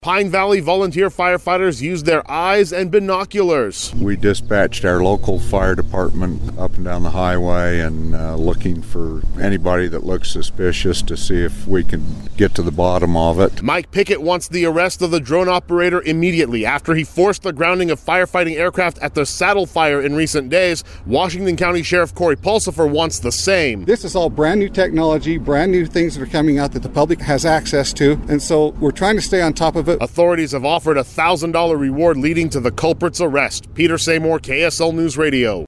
Pine Valley volunteer firefighters used their eyes and binoculars. We dispatched our local fire department up and down the highway and looking for anybody that looks suspicious to see if we can get to the bottom of it. Mike Pickett wants the arrest of the drone operator immediately after he forced the grounding of firefighting aircraft at the Saddle Fire in recent days. Washington County Sheriff Corey Pulsifer wants the same. This is all brand new technology, brand new things that are coming out that the public has access to, and so we're trying to stay on top of it. Authorities have offered a $1,000 reward leading to the culprit's arrest. Peter Seymour, KSL News Radio.